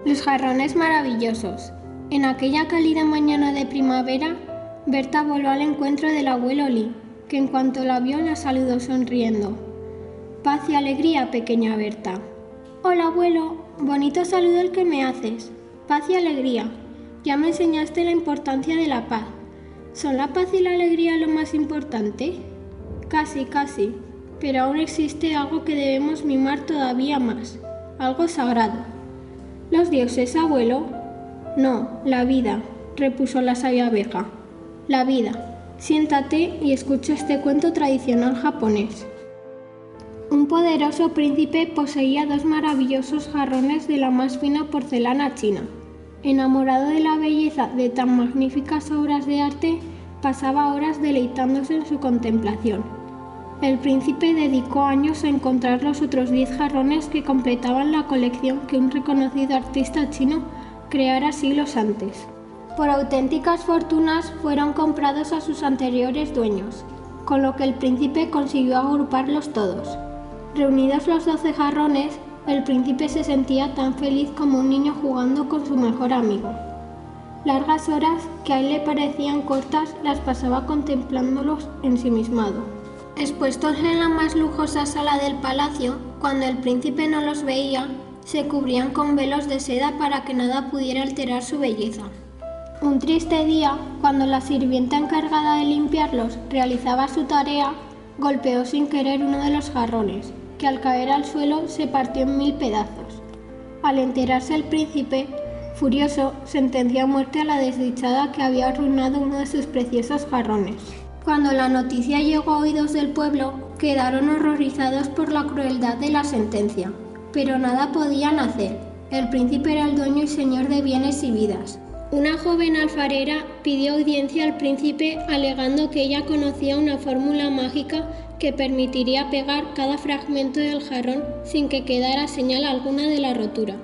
Los jarrones maravillosos. En aquella cálida mañana de primavera, Berta voló al encuentro del abuelo Lee, que en cuanto la vio la saludó sonriendo. «Paz y alegría, pequeña Berta». «Hola, abuelo, bonito saludo el que me haces. Paz y alegría. Ya me enseñaste la importancia de la paz. ¿Son la paz y la alegría lo más importante?» «Casi, casi, pero aún existe algo que debemos mimar todavía más, algo sagrado». «¿Los dioses, abuelo?» «No, la vida», repuso la sabia abeja. «La vida. Siéntate y escucha este cuento tradicional japonés». Un poderoso príncipe poseía 2 maravillosos jarrones de la más fina porcelana china. Enamorado de la belleza de tan magníficas obras de arte, pasaba horas deleitándose en su contemplación. El príncipe dedicó años a encontrar los otros 10 jarrones que completaban la colección que un reconocido artista chino creara siglos antes. Por auténticas fortunas fueron comprados a sus anteriores dueños, con lo que el príncipe consiguió agruparlos todos. Reunidos los 12 jarrones, el príncipe se sentía tan feliz como un niño jugando con su mejor amigo. Largas horas, que a él le parecían cortas, las pasaba contemplándolos ensimismado. Expuestos en la más lujosa sala del palacio, cuando el príncipe no los veía, se cubrían con velos de seda para que nada pudiera alterar su belleza. Un triste día, cuando la sirvienta encargada de limpiarlos realizaba su tarea, golpeó sin querer uno de los jarrones, que al caer al suelo se partió en 1000 pedazos. Al enterarse el príncipe, furioso, sentenció a muerte a la desdichada que había arruinado uno de sus preciosos jarrones. Cuando la noticia llegó a oídos del pueblo, quedaron horrorizados por la crueldad de la sentencia, pero nada podían hacer. El príncipe era el dueño y señor de bienes y vidas. Una joven alfarera pidió audiencia al príncipe alegando que ella conocía una fórmula mágica que permitiría pegar cada fragmento del jarrón sin que quedara señal alguna de la rotura.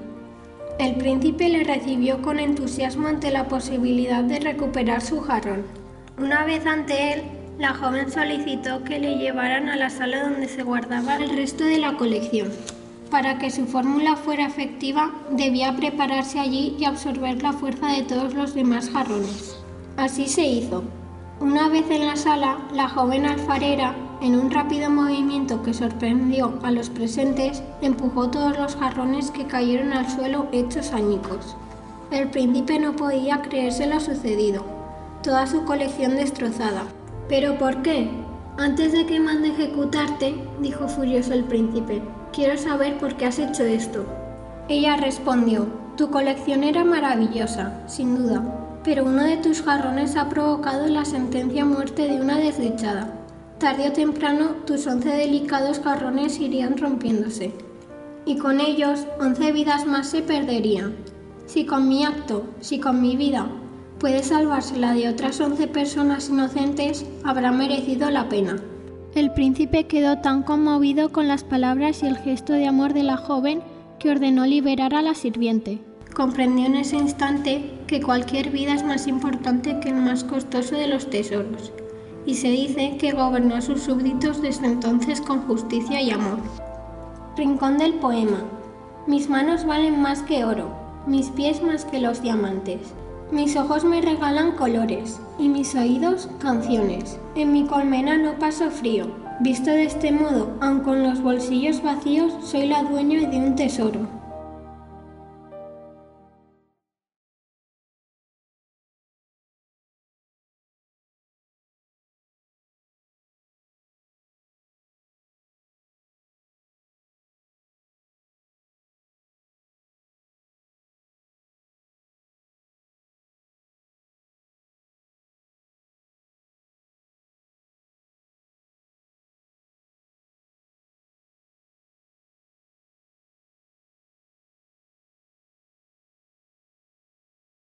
El príncipe le recibió con entusiasmo ante la posibilidad de recuperar su jarrón. Una vez ante él, la joven solicitó que le llevaran a la sala donde se guardaba el resto de la colección. Para que su fórmula fuera efectiva, debía prepararse allí y absorber la fuerza de todos los demás jarrones. Así se hizo. Una vez en la sala, la joven alfarera, en un rápido movimiento que sorprendió a los presentes, empujó todos los jarrones que cayeron al suelo hechos añicos. El príncipe no podía creerse lo sucedido. Toda su colección destrozada. ¿Pero por qué? Antes de que mande ejecutarte, dijo furioso el príncipe, quiero saber por qué has hecho esto. Ella respondió, tu colección era maravillosa, sin duda, pero uno de tus jarrones ha provocado la sentencia a muerte de una desdichada. Tarde o temprano, tus 11 delicados jarrones irían rompiéndose, y con ellos 11 vidas más se perderían. Si con mi acto, si con mi vida, puede salvarse la de otras 11 personas inocentes, habrá merecido la pena. El príncipe quedó tan conmovido con las palabras y el gesto de amor de la joven que ordenó liberar a la sirviente. Comprendió en ese instante que cualquier vida es más importante que el más costoso de los tesoros, y se dice que gobernó a sus súbditos desde entonces con justicia y amor. Rincón del poema. Mis manos valen más que oro, mis pies más que los diamantes. Mis ojos me regalan colores, y mis oídos canciones. En mi colmena no paso frío. Visto de este modo, aun con los bolsillos vacíos, soy la dueña de un tesoro.